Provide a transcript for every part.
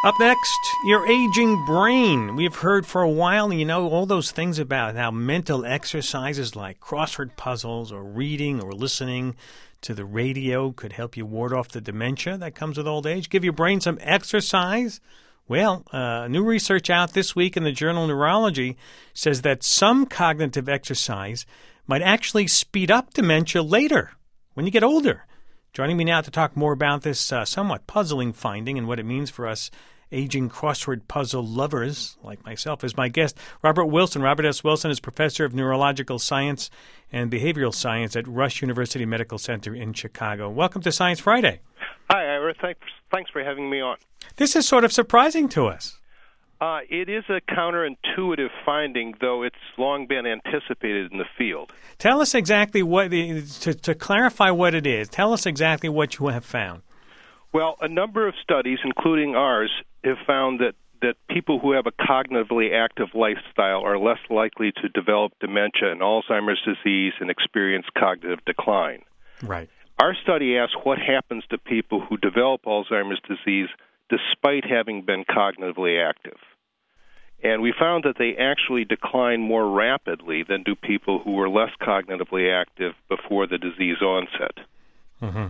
Up next, your aging brain. We've heard for a while, all those things about how mental exercises like crossword puzzles or reading or listening to the radio could help you ward off the dementia that comes with old age, give your brain some exercise. Well, new research out this week in the journal Neurology says that some cognitive exercise might actually speed up dementia later when you get older. Joining me now to talk more about this somewhat puzzling finding and what it means for us aging crossword puzzle lovers like myself is my guest, Robert Wilson. Robert S. Wilson is professor of neurological science and behavioral science at Rush University Medical Center in Chicago. Welcome to Science Friday. Hi, Ira. Thanks for having me on. This is sort of surprising to us. It is a counterintuitive finding, though it's long been anticipated in the field. Tell us exactly to clarify what it is, tell us exactly what you have found. Well, a number of studies, including ours, have found that people who have a cognitively active lifestyle are less likely to develop dementia and Alzheimer's disease and experience cognitive decline. Right. Our study asks what happens to people who develop Alzheimer's disease despite having been cognitively active. And we found that they actually decline more rapidly than do people who were less cognitively active before the disease onset. Mm-hmm.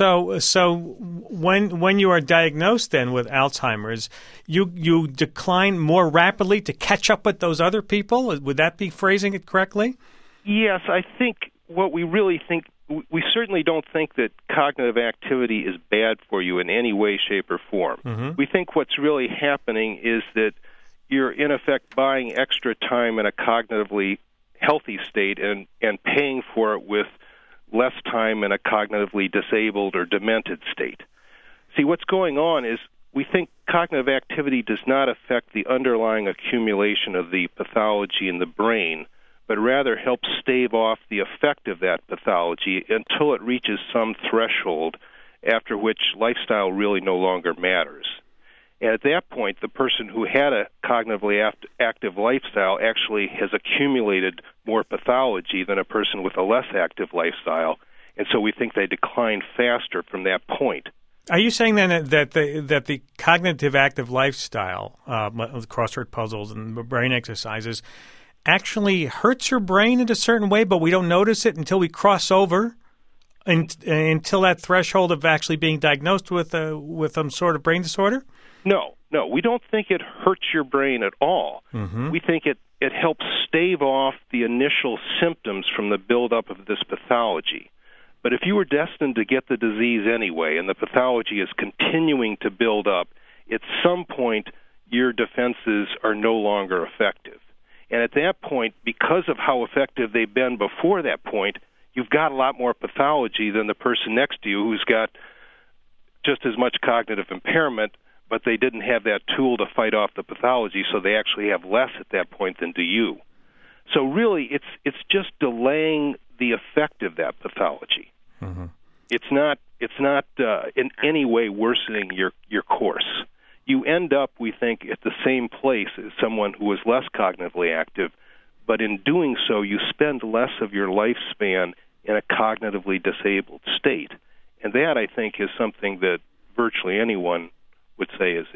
So when you are diagnosed then with Alzheimer's, you decline more rapidly to catch up with those other people? Would that be phrasing it correctly? Yes, I think what we really think, we certainly don't think that cognitive activity is bad for you in any way, shape, or form. Mm-hmm. We think what's really happening is that you're, in effect, buying extra time in a cognitively healthy state and paying for it with less time in a cognitively disabled or demented state. See, what's going on is we think cognitive activity does not affect the underlying accumulation of the pathology in the brain, but rather helps stave off the effect of that pathology until it reaches some threshold after which lifestyle really no longer matters. And at that point, the person who had a cognitively active lifestyle actually has accumulated more pathology than a person with a less active lifestyle, and so we think they decline faster from that point. Are you saying then that the cognitive active lifestyle, crossword puzzles and brain exercises, actually hurts your brain in a certain way, but we don't notice it until we cross over, until that threshold of actually being diagnosed with some sort of brain disorder? No, we don't think it hurts your brain at all. Mm-hmm. We think it helps stave off the initial symptoms from the buildup of this pathology. But if you were destined to get the disease anyway, and the pathology is continuing to build up, at some point your defenses are no longer effective. And at that point, because of how effective they've been before that point, you've got a lot more pathology than the person next to you who's got just as much cognitive impairment, but they didn't have that tool to fight off the pathology, so they actually have less at that point than do you. So really, it's just delaying the effect of that pathology. Mm-hmm. It's not in any way worsening your course. You end up, we think, at the same place as someone who is less cognitively active, but in doing so, you spend less of your lifespan in a cognitively disabled state. And that, I think, is something that virtually anyone would say is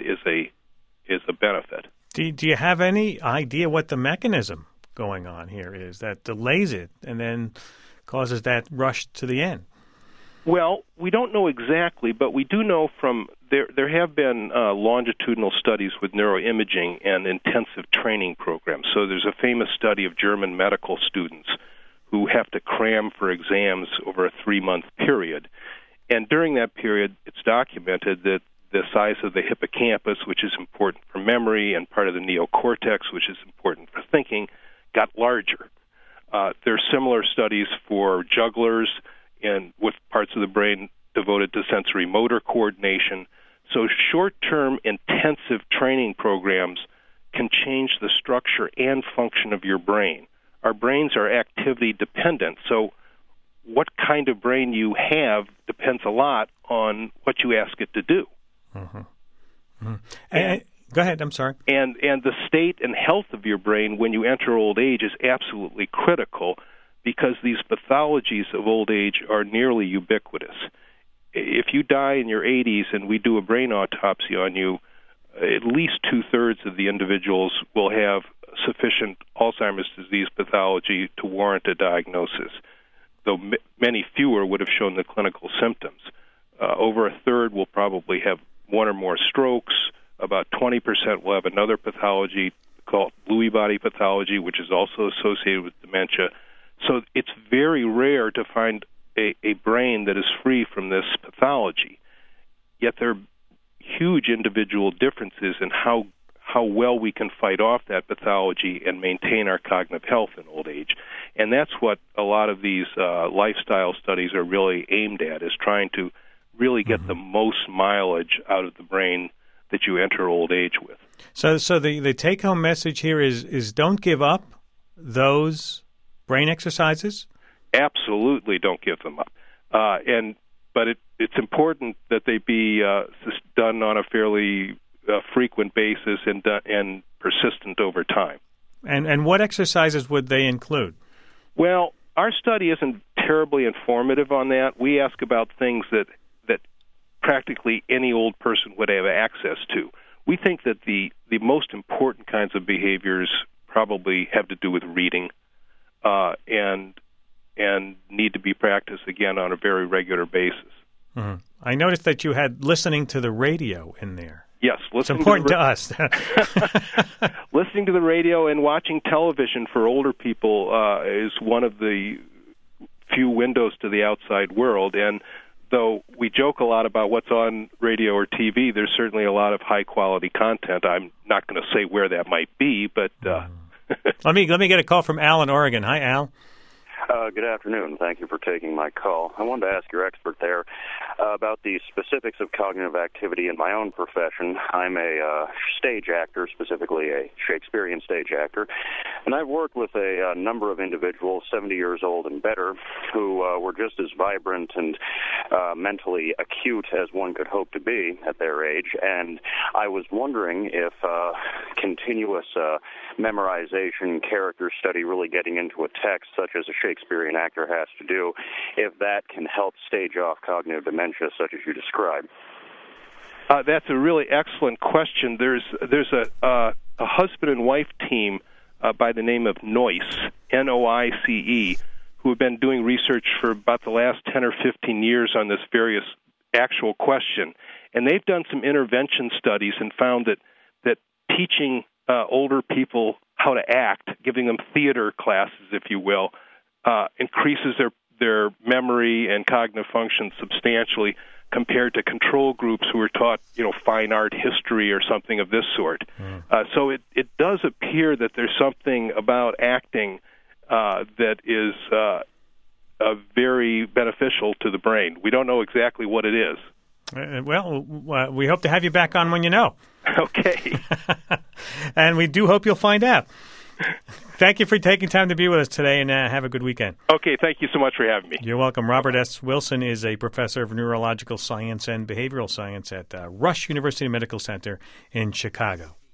a benefit. Do you have any idea what the mechanism going on here is that delays it and then causes that rush to the end? Well, we don't know exactly, but we do know from there have been longitudinal studies with neuroimaging and intensive training programs. So there's a famous study of German medical students who have to cram for exams over a 3-month period. And during that period, it's documented that the size of the hippocampus, which is important for memory, and part of the neocortex, which is important for thinking, got larger. There are similar studies for jugglers and with parts of the brain devoted to sensory motor coordination. So short-term intensive training programs can change the structure and function of your brain. Our brains are activity dependent, so what kind of brain you have depends a lot on what you ask it to do. Mm-hmm. Mm-hmm. Go ahead, I'm sorry. And the state and health of your brain when you enter old age is absolutely critical because these pathologies of old age are nearly ubiquitous. If you die in your 80s and we do a brain autopsy on you, at least 2/3 of the individuals will have sufficient Alzheimer's disease pathology to warrant a diagnosis, though many fewer would have shown the clinical symptoms. Over a third will probably have one or more strokes. About 20% will have another pathology called Lewy body pathology, which is also associated with dementia. So it's very rare to find a brain that is free from this pathology. Yet there are huge individual differences in how well we can fight off that pathology and maintain our cognitive health in old age. And that's what a lot of these lifestyle studies are really aimed at, is trying to really get the most mileage out of the brain that you enter old age with. So the take-home message here is don't give up those brain exercises? Absolutely don't give them up. But it's important that they be done on a fairly frequent basis and persistent over time. And what exercises would they include? Well, our study isn't terribly informative on that. We ask about things that practically any old person would have access to. We think that the most important kinds of behaviors probably have to do with reading and need to be practiced, again, on a very regular basis. Mm-hmm. I noticed that you had listening to the radio in there. Yes. It's important to us. Listening to the radio and watching television for older people is one of the few windows to the outside world. And though we joke a lot about what's on radio or TV, there's certainly a lot of high-quality content. I'm not going to say where that might be, but... Let me get a call from Al in Oregon. Hi, Al. Good afternoon. Thank you for taking my call. I wanted to ask your expert there about the specifics of cognitive activity in my own profession. I'm a stage actor, specifically a Shakespearean stage actor, and I've worked with a number of individuals, 70 years old and better, who were just as vibrant and mentally acute as one could hope to be at their age, and I was wondering if continuous memorization, character study, really getting into a text such as a Shakespearean actor has to do, if that can help stage off cognitive dementia such as you described. That's a really excellent question. There's a husband and wife team by the name of NOICE, N-O-I-C-E, who have been doing research for about the last 10 or 15 years on this various actual question. And they've done some intervention studies and found that teaching older people how to act, giving them theater classes, if you will, increases their memory and cognitive function substantially compared to control groups who are taught, fine art history or something of this sort. So it does appear that there's something about acting that is very beneficial to the brain. We don't know exactly what it is. We hope to have you back on when you know. Okay. And we do hope you'll find out. Thank you for taking time to be with us today, and have a good weekend. Okay, thank you so much for having me. You're welcome. Robert S. Wilson is a professor of neurological science and behavioral science at Rush University Medical Center in Chicago.